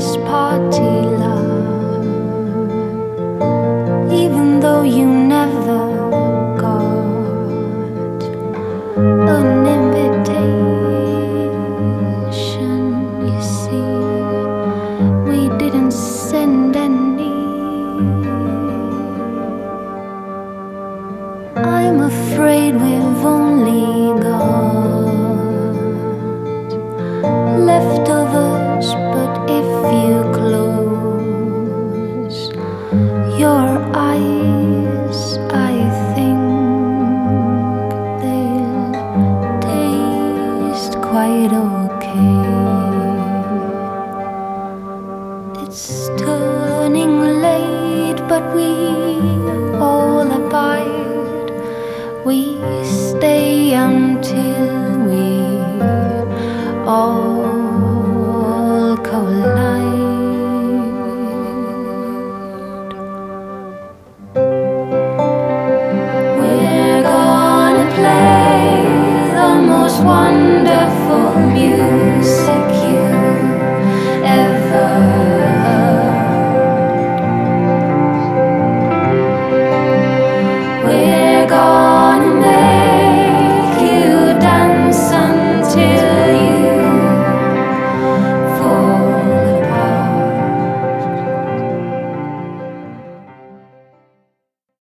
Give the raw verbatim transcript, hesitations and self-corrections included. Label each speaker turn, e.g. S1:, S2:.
S1: this party, love, even though you never got an invitation. You see, we didn't send any. I'm afraid we've only got leftovers, but if you close your eyes, I think they'll taste quite okay. It's turning late, but we all abide. We stay young